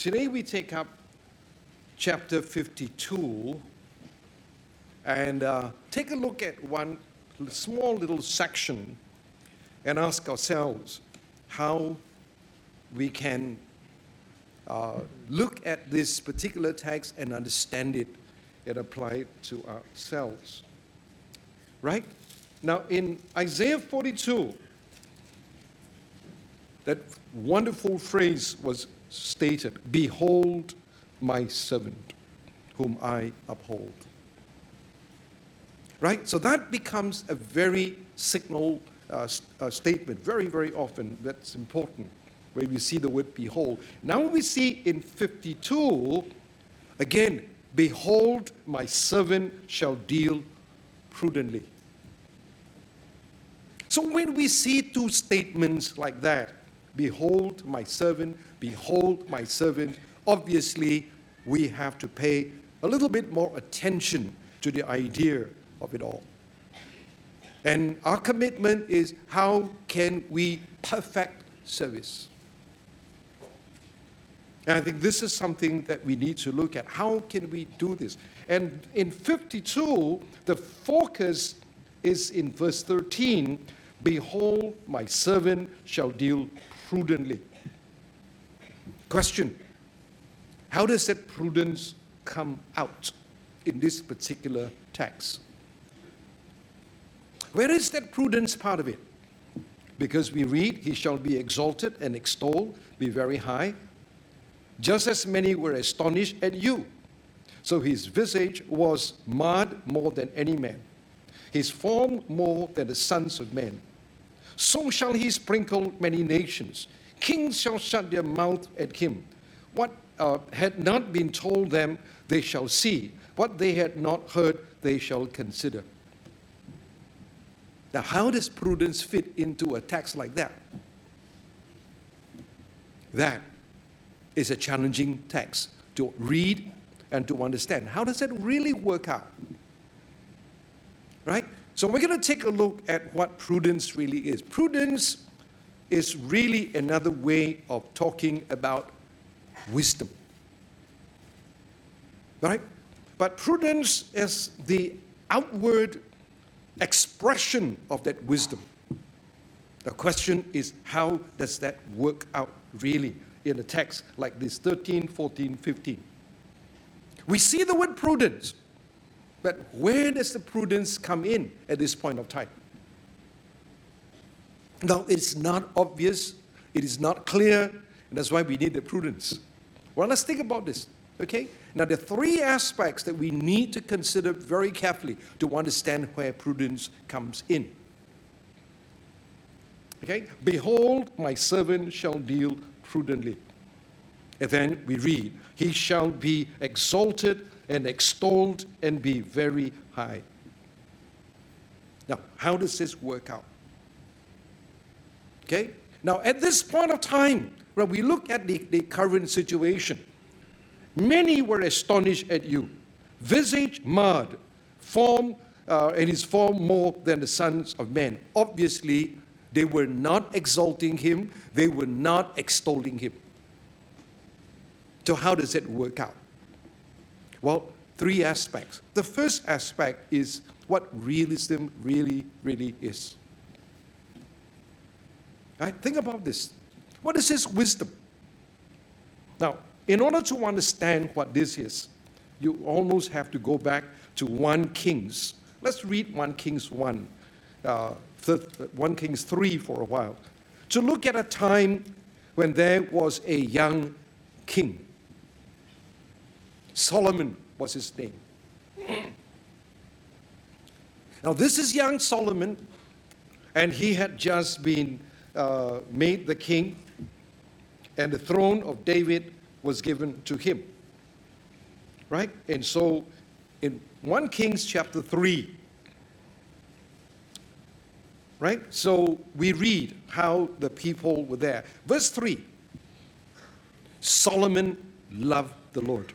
Today we take up chapter 52 and take a look at one small little section and ask ourselves how we can look at this particular text and understand it and apply it to ourselves. Right? Now in Isaiah 42, that wonderful phrase was stated, "Behold my servant, whom I uphold." Right? So that becomes a very signal statement. Very, very often that's important where we see the word behold. Now we see in 52, again, "Behold my servant shall deal prudently." So when we see two statements like that, "Behold my servant, behold my servant," obviously we have to pay a little bit more attention to the idea of it all. And our commitment is, how can we perfect service? And I think this is something that we need to look at. How can we do this? And in 52, the focus is in verse 13, "Behold, my servant shall deal prudently." Question: how does that prudence come out in this particular text? Where is that prudence part of it? Because we read, "He shall be exalted and extolled, be very high, just as many were astonished at you. So his visage was marred more than any man, his form more than the sons of men. So shall he sprinkle many nations. Kings shall shut their mouth at him. What had not been told them, they shall see. What they had not heard, they shall consider." Now, how does prudence fit into a text like that? That is a challenging text to read and to understand. How does that really work out? Right? So we're going to take a look at what prudence really is. Prudence is really another way of talking about wisdom. Right? But prudence is the outward expression of that wisdom. The question is, how does that work out really in a text like this, 13, 14, 15? We see the word prudence, but where does the prudence come in at this point of time? Now, it's not obvious, it is not clear, and that's why we need the prudence. Well, let's think about this, okay? Now, there are three aspects that we need to consider very carefully to understand where prudence comes in. Okay? "Behold, my servant shall deal prudently." And then we read, "He shall be exalted and extolled and be very high." Now, how does this work out? Okay? Now, at this point of time, when we look at the current situation, many were astonished at you, visage marred, form and his form more than the sons of men. Obviously, they were not exalting him, they were not extolling him. So how does it work out? Well, three aspects. The first aspect is what realism really, really is. Right? Think about this. What is this wisdom? Now, in order to understand what this is, you almost have to go back to 1 Kings. Let's read 1 Kings 1, 1 Kings 3 for a while, to look at a time when there was a young king. Solomon was his name. Now, this is young Solomon, and he had just been made the king, and the throne of David was given to him. Right? And so in 1 Kings chapter 3, right? So we read how the people were there. Verse 3, "Solomon loved the Lord,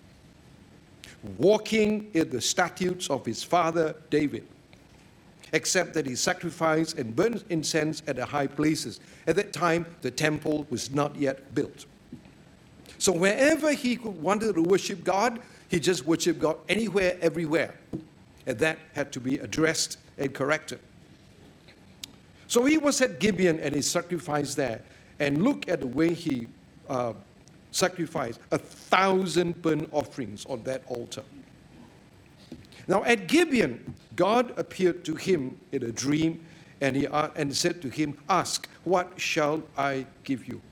walking in the statutes of his father David, except that he sacrificed and burned incense at the high places. At that time, the temple was not yet built. So wherever he wanted to worship God, he just worshiped God anywhere, everywhere. And that had to be addressed and corrected. So he was at Gibeon and he sacrificed there. And look at the way he sacrificed 1,000 burnt offerings on that altar. Now at Gibeon, God appeared to him in a dream and said to him, "Ask, what shall I give you?"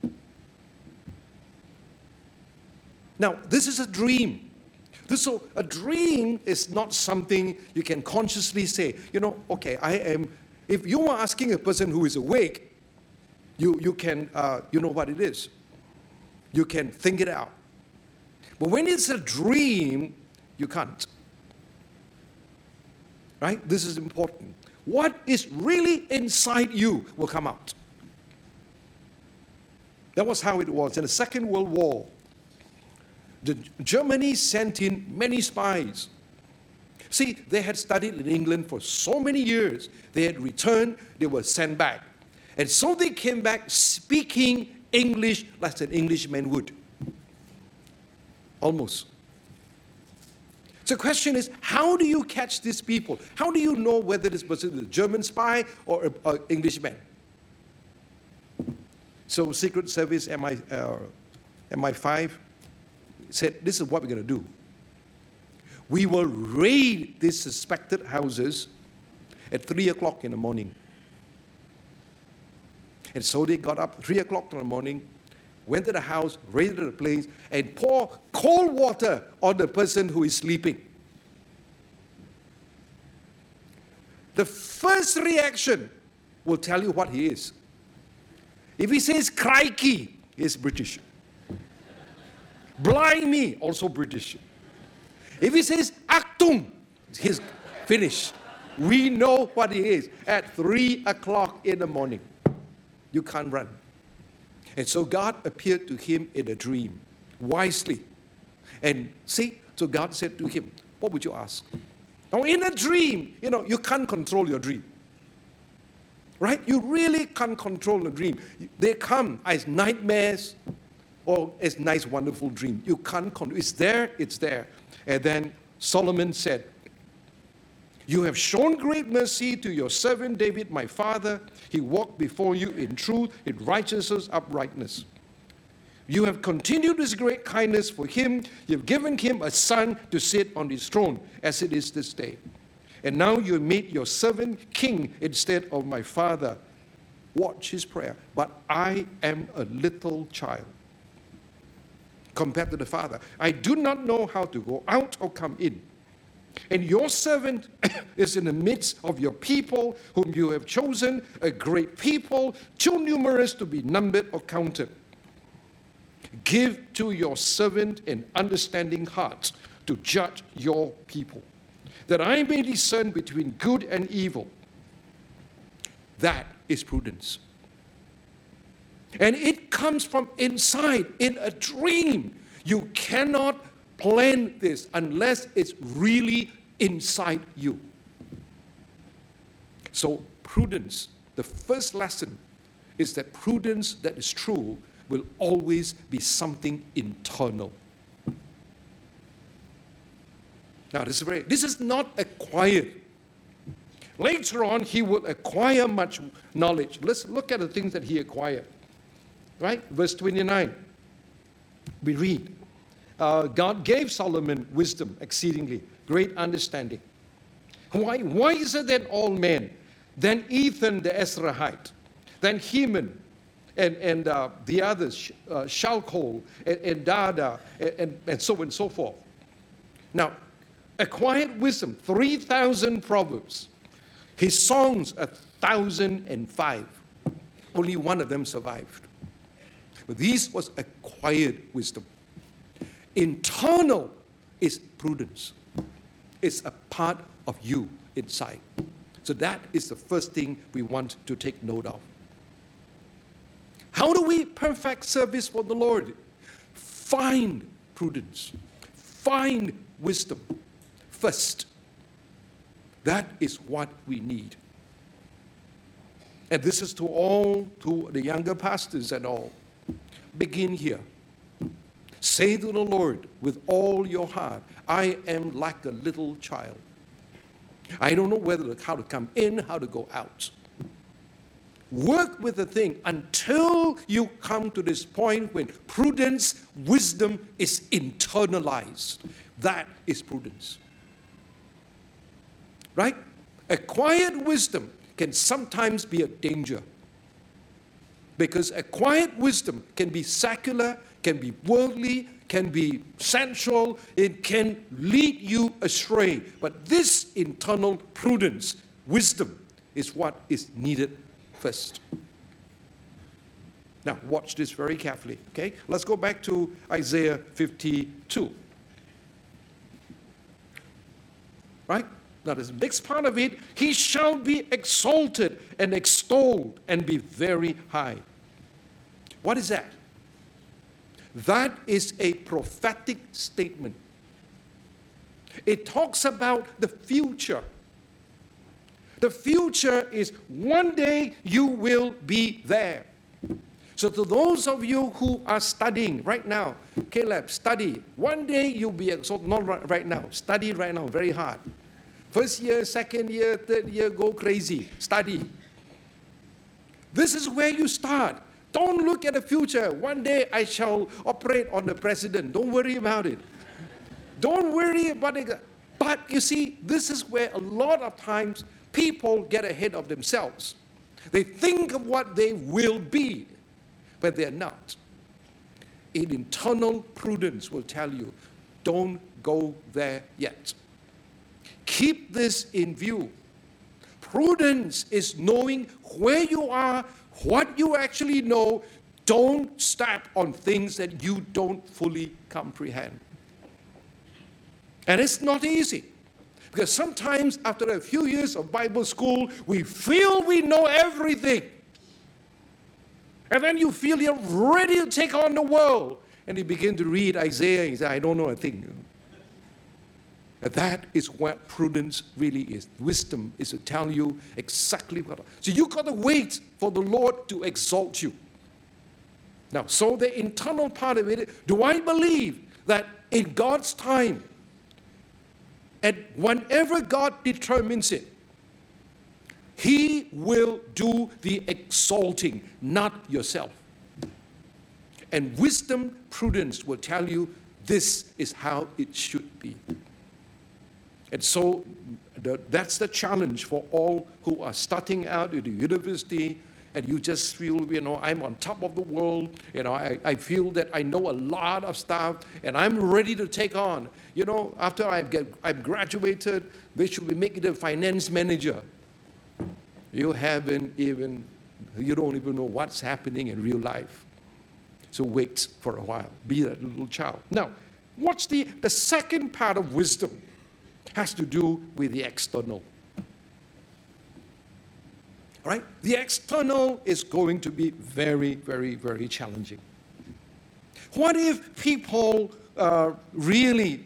Now, this is a dream. So a dream is not something you can consciously say, okay, if you are asking a person who is awake, you can, you know what it is. You can think it out. But when it's a dream, you can't. Right? This is important. What is really inside you will come out. That was how it was. In the Second World War, Germany sent in many spies. See, they had studied in England for so many years. They had returned, they were sent back. And so they came back speaking English like an Englishman would. Almost. So the question is, how do you catch these people? How do you know whether this person is a German spy or an Englishman? So Secret Service, MI5, said, this is what we're going to do. We will raid these suspected houses at 3 o'clock in the morning. And so they got up 3 o'clock in the morning, went to the house, raided the place, and pour cold water on the person who is sleeping. The first reaction will tell you what he is. If he says crikey, he's British. Blimey, also British. If he says Actung, he's finished. We know what he is at 3 o'clock in the morning. You can't run. And so God appeared to him in a dream, wisely. And see, so God said to him, what would you ask? Now in a dream, you can't control your dream. Right? You really can't control the dream. They come as nightmares or as nice, wonderful dream. You can't control. It's there, it's there. And then Solomon said, "You have shown great mercy to your servant David, my father. He walked before you in truth, in righteousness, uprightness. You have continued this great kindness for him. You have given him a son to sit on his throne, as it is this day. And now you have made your servant king instead of my father." Watch his prayer. "But I am a little child compared to the father. I do not know how to go out or come in. And your servant is in the midst of your people, whom you have chosen, a great people, too numerous to be numbered or counted. Give to your servant an understanding heart to judge your people, that I may discern between good and evil." That is prudence. And it comes from inside in a dream. You cannot plan this unless it's really inside you. So prudence, the first lesson is that prudence that is true will always be something internal. Now this is not acquired. Later on, he will acquire much knowledge. Let's look at the things that he acquired. Right? Verse 29. We read, God gave Solomon wisdom exceedingly, great understanding. Wiser than all men, than Ethan the Ezrahite, than Heman, and the others, Shalcol, and Dada, and so on and so forth. Now, acquired wisdom, 3,000 proverbs. His songs, 1,005. Only one of them survived. But this was acquired wisdom. Internal is prudence. It's a part of you inside. So that is the first thing we want to take note of. How do we perfect service for the Lord? Find prudence. Find wisdom first. That is what we need. And this is to the younger pastors and all. Begin here. Say to the Lord with all your heart, I am like a little child. I don't know how to come in, how to go out. Work with the thing until you come to this point when prudence, wisdom is internalized. That is prudence. Right? Acquired wisdom can sometimes be a danger. Because acquired wisdom can be secular, can be worldly, can be sensual, it can lead you astray. But this internal prudence, wisdom, is what is needed first. Now, watch this very carefully, okay? Let's go back to Isaiah 52. Right? Now, this next part of it, he shall be exalted and extolled and be very high. What is that? That is a prophetic statement. It talks about the future. The future is one day you will be there. So to those of you who are studying right now, Caleb, study. One day you'll be exalted. Not right now. Study right now, very hard. First year, second year, third year, go crazy. Study. This is where you start. Don't look at the future. One day I shall operate on the president. Don't worry about it. Don't worry about it. But you see, this is where a lot of times people get ahead of themselves. They think of what they will be, but they're not. An internal prudence will tell you, don't go there yet. Keep this in view. Prudence is knowing where you are, what you actually know. Don't step on things that you don't fully comprehend. And it's not easy. Because sometimes after a few years of Bible school, we feel we know everything. And then you feel you're ready to take on the world. And you begin to read Isaiah and you say, I don't know a thing. And that is what prudence really is. Wisdom is to tell you exactly what. So you got to wait for the Lord to exalt you. Now, so the internal part of it, do I believe that in God's time, and whenever God determines it, He will do the exalting, not yourself. And wisdom, prudence will tell you this is how it should be. And so that's the challenge for all who are starting out at the university and you just feel, I'm on top of the world. I feel that I know a lot of stuff and I'm ready to take on. After I've graduated, they should be making the finance manager. You don't even know what's happening in real life. So wait for a while. Be that little child. Now, what's the second part of wisdom? Has to do with the external. All right? The external is going to be very, very, very challenging. What if people really,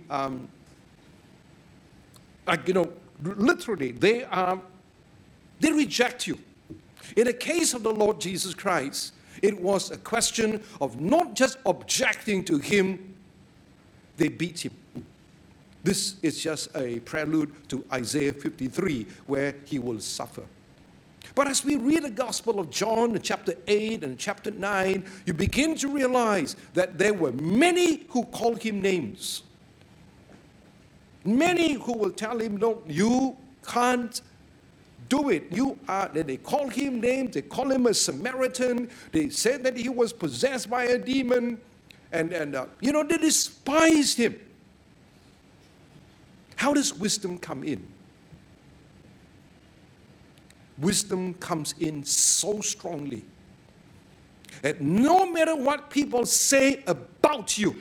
literally, they reject you? In the case of the Lord Jesus Christ, it was a question of not just objecting to Him, they beat Him. This is just a prelude to Isaiah 53, where He will suffer. But as we read the Gospel of John, chapter 8 and chapter 9, you begin to realize that there were many who called Him names. Many who will tell Him, no, you can't do it. They call Him names, they call Him a Samaritan, they said that He was possessed by a demon, and they despised Him. How does wisdom come in? Wisdom comes in so strongly that no matter what people say about you,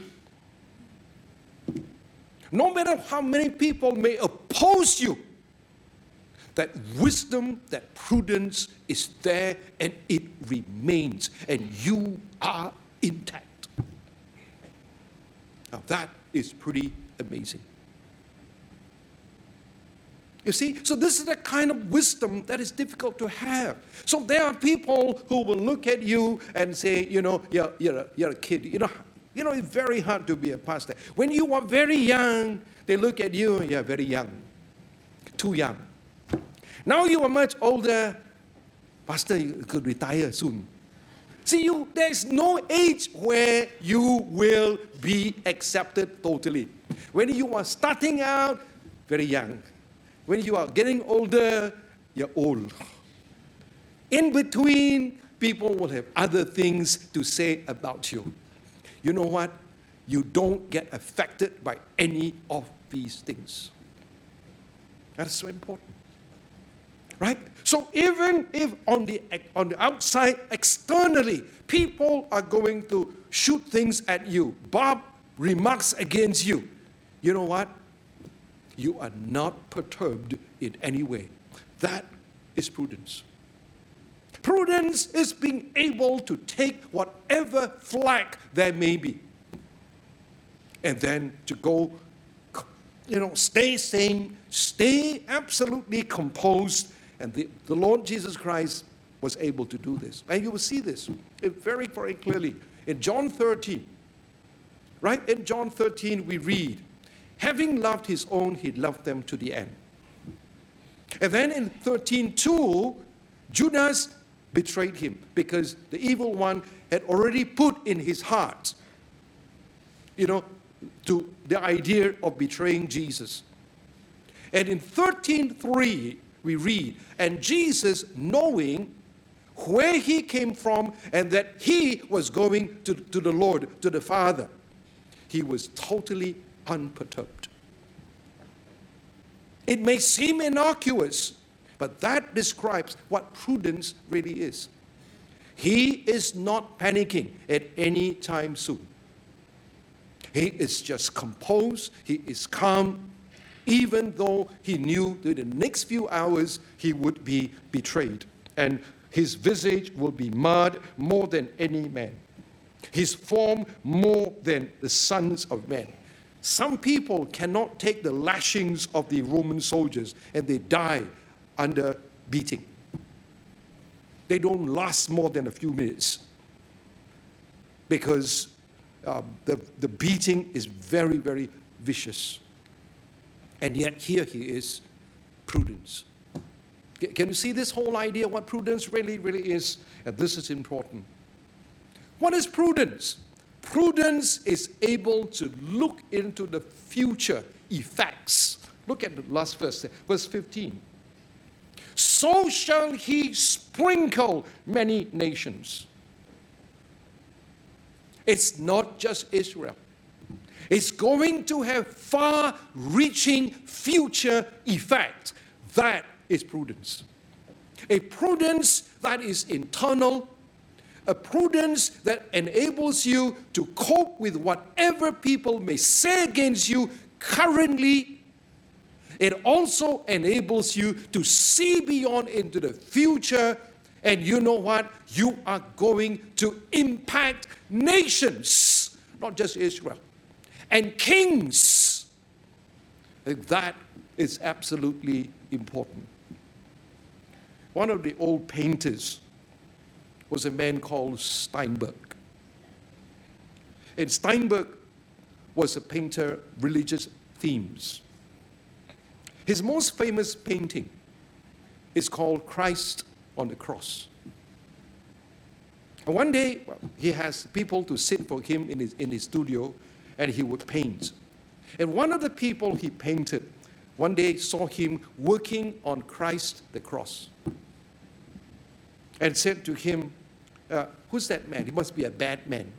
no matter how many people may oppose you, that wisdom, that prudence is there and it remains and you are intact. Now that is pretty amazing. You see, so this is the kind of wisdom that is difficult to have. So there are people who will look at you and say, you're a kid. it's very hard to be a pastor. When you are very young, they look at you, you're very young, too young. Now you are much older, pastor, you could retire soon. See, there's no age where you will be accepted totally. When you are starting out, very young. When you are getting older, you're old. In between, people will have other things to say about you. You know what? You don't get affected by any of these things. That's so important. Right? So even if on the outside, externally, people are going to shoot things at you, barb remarks against you, you know what? You are not perturbed in any way. That is prudence. Prudence is being able to take whatever flack there may be, and then to go, stay sane, stay absolutely composed. And the Lord Jesus Christ was able to do this. And you will see this very, very clearly in John 13. Right? In John 13 we read, having loved his own, he loved them to the end. And then in 13:2, Judas betrayed him because the evil one had already put in his heart, to the idea of betraying Jesus. And in 13:3, we read, and Jesus, knowing where he came from and that he was going to the Lord, to the Father, he was totally unperturbed. It may seem innocuous, but that describes what prudence really is. He is not panicking at any time soon. He is just composed, he is calm, even though he knew that in the next few hours he would be betrayed. And his visage will be marred more than any man. His form more than the sons of men. Some people cannot take the lashings of the Roman soldiers and they die under beating. They don't last more than a few minutes because the beating is very, very vicious. And yet here he is, prudence. Can you see this whole idea, what prudence really, really is? And this is important. What is prudence? Prudence is able to look into the future effects. Look at the last verse, verse 15. So shall he sprinkle many nations. It's not just Israel. It's going to have far-reaching future effect. That is prudence. A prudence that is internal, a prudence that enables you to cope with whatever people may say against you currently. It also enables you to see beyond into the future, and you know what? You are going to impact nations, not just Israel, and kings. That is absolutely important. One of the old painters was a man called Steinberg. And Steinberg was a painter of religious themes. His most famous painting is called Christ on the Cross. And one day, he has people to sit for him in his studio, and he would paint. And one of the people he painted one day saw him working on Christ the cross and said to him, who's that man? He must be a bad man.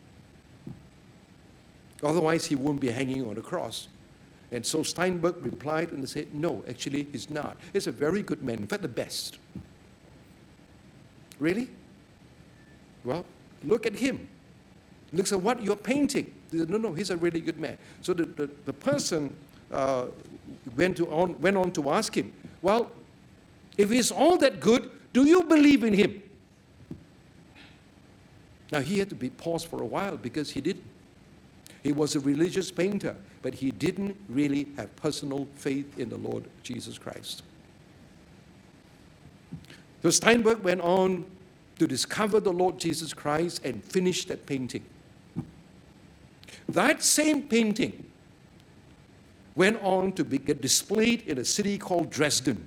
Otherwise, he won't be hanging on the cross. And so Steinberg replied and said, no, actually, he's not. He's a very good man, in fact, the best. Really? Well, look at him. Looks at what you're painting. He said, no, he's a really good man. So the person went on to ask him, well, if he's all that good, do you believe in him? Now, he had to be paused for a while because he didn't. He was a religious painter, but he didn't really have personal faith in the Lord Jesus Christ. So Steinberg went on to discover the Lord Jesus Christ and finish that painting. That same painting went on to get displayed in a city called Dresden.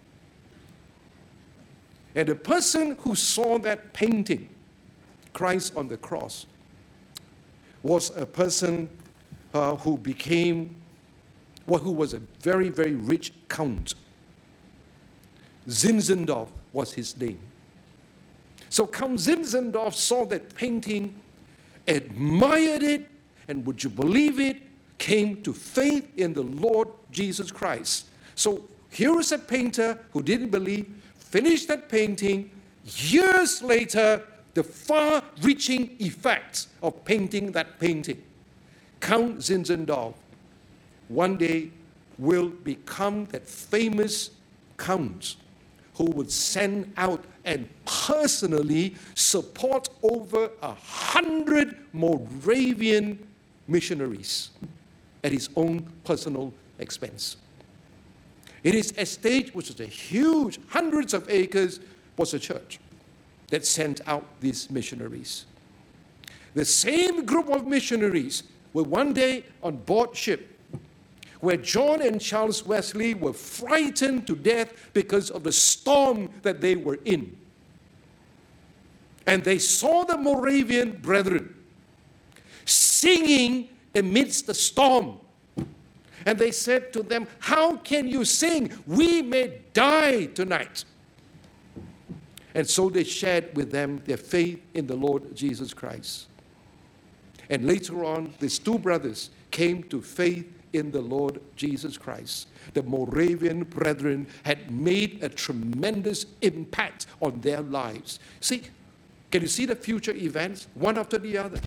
And the person who saw that painting, Christ on the cross, was a person who was a very, very rich count. Zinzendorf was his name. So Count Zinzendorf saw that painting, admired it, and would you believe it, came to faith in the Lord Jesus Christ. So here is a painter who didn't believe, finished that painting. Years later, the far-reaching effects of painting that painting. Count Zinzendorf one day will become that famous count who would send out and personally support over 100 Moravian missionaries at his own personal expense. In his estate, which was a huge, hundreds of acres, was a church that sent out these missionaries. The same group of missionaries were one day on board ship where John and Charles Wesley were frightened to death because of the storm that they were in. And they saw the Moravian brethren singing amidst the storm. And they said to them, "How can you sing? We may die tonight." And so they shared with them their faith in the Lord Jesus Christ. And later on, these two brothers came to faith in the Lord Jesus Christ. The Moravian brethren had made a tremendous impact on their lives. See, can you see the future events, one after the other?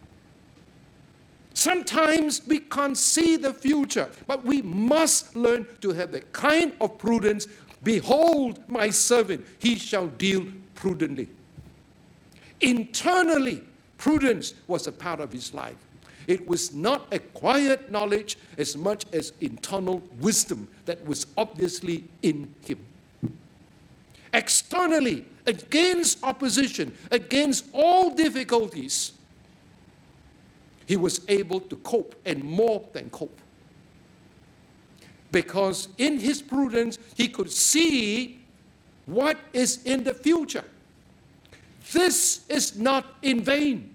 Sometimes we can't see the future, but we must learn to have the kind of prudence. Behold, my servant, he shall deal prudently. Internally, prudence was a part of his life. It was not acquired knowledge as much as internal wisdom that was obviously in him. Externally, against opposition, against all difficulties, he was able to cope, and more than cope. Because in his prudence, he could see what is in the future. This is not in vain.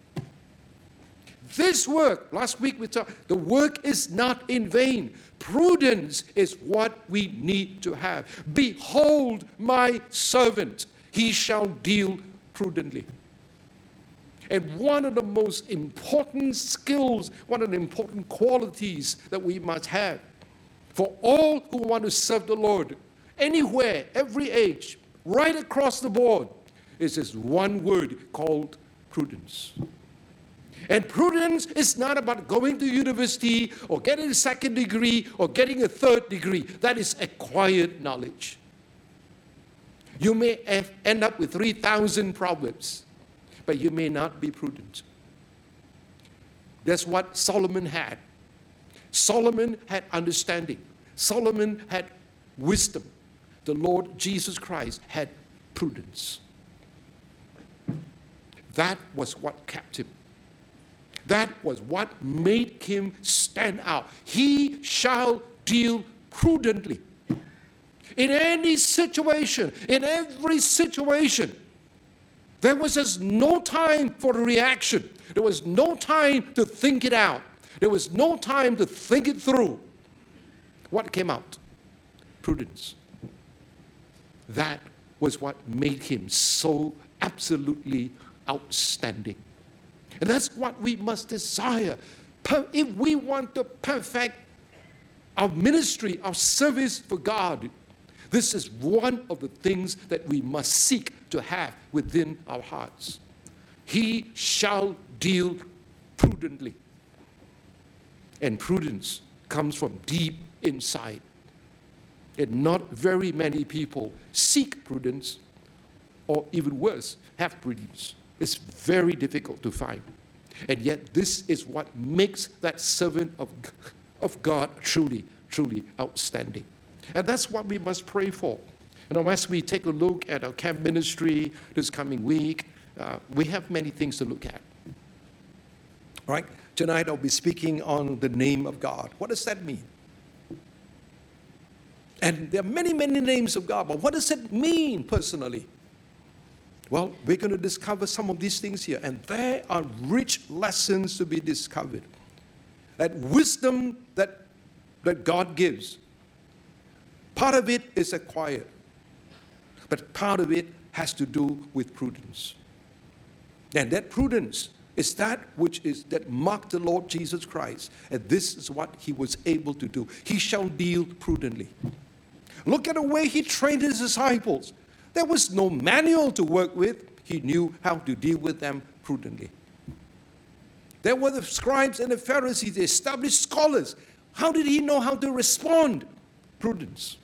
This work, last week we talked, the work is not in vain. Prudence is what we need to have. Behold my servant, he shall deal prudently. And one of the most important skills, one of the important qualities that we must have for all who want to serve the Lord, anywhere, every age, right across the board, is this one word called prudence. And prudence is not about going to university or getting a second degree or getting a third degree. That is acquired knowledge. You may end up with 3,000 problems, but you may not be prudent. That's what Solomon had. Solomon had understanding. Solomon had wisdom. The Lord Jesus Christ had prudence. That was what kept him. That was what made him stand out. He shall deal prudently. In any situation, in every situation, there was just no time for a reaction. There was no time to think it out. There was no time to think it through. What came out? Prudence. That was what made him so absolutely outstanding. And that's what we must desire. If we want to perfect our ministry, our service for God, this is one of the things that we must seek to have within our hearts. He shall deal prudently. And prudence comes from deep inside. And not very many people seek prudence, or even worse, have prudence. It's very difficult to find. And yet this is what makes that servant of God truly, truly outstanding. And that's what we must pray for. As we take a look at our camp ministry this coming week, we have many things to look at. Right? Tonight I'll be speaking on the name of God. What does that mean? And there are many, many names of God, but what does it mean personally? Well, we're going to discover some of these things here, and there are rich lessons to be discovered. That wisdom that God gives, part of it is acquired, but part of it has to do with prudence. And that prudence is that that marked the Lord Jesus Christ, and this is what he was able to do. He shall deal prudently. Look at the way he trained his disciples. There was no manual to work with. He knew how to deal with them prudently. There were the scribes and the Pharisees, the established scholars. How did he know how to respond? Prudence.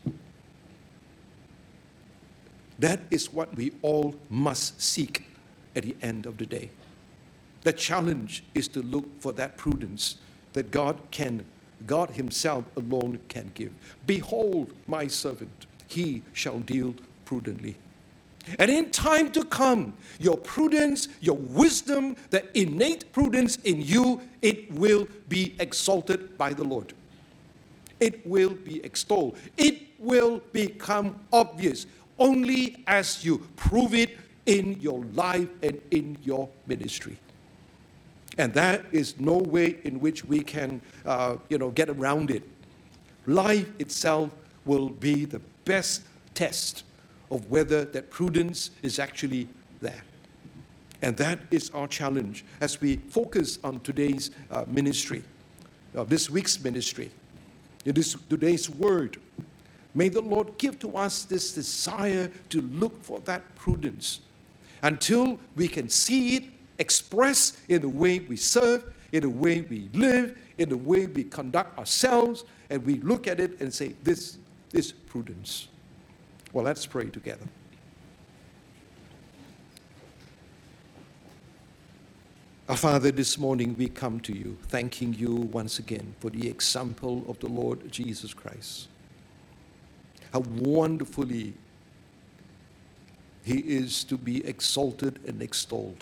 That is what we all must seek at the end of the day. The challenge is to look for that prudence that God himself alone can give. Behold my servant, he shall deal prudently. And in time to come, your prudence, your wisdom, the innate prudence in you, it will be exalted by the Lord. It will be extolled. It will become obvious only as you prove it in your life and in your ministry. And that is no way in which we can, get around it. Life itself will be the best test of whether that prudence is actually there. And that is our challenge as we focus on today's ministry, this week's ministry, in today's word. May the Lord give to us this desire to look for that prudence until we can see it expressed in the way we serve, in the way we live, in the way we conduct ourselves, and we look at it and say, this is prudence. Well, let's pray together. Our Father, this morning we come to you, thanking you once again for the example of the Lord Jesus Christ. How wonderfully he is to be exalted and extolled.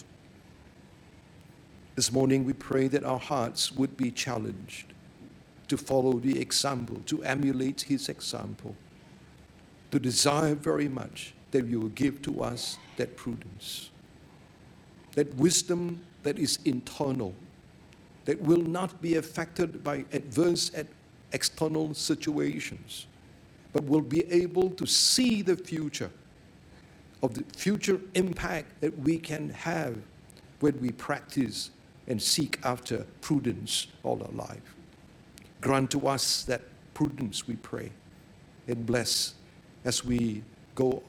This morning we pray that our hearts would be challenged to follow the example, to emulate his example, to desire very much that you will give to us that prudence, that wisdom that is internal, that will not be affected by adverse external situations, but will be able to see the future of the future impact that we can have when we practice and seek after prudence all our life. Grant to us that prudence, we pray, and bless as we go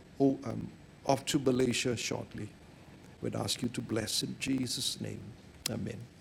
off to Malaysia shortly. We'd ask you to bless in Jesus' name. Amen.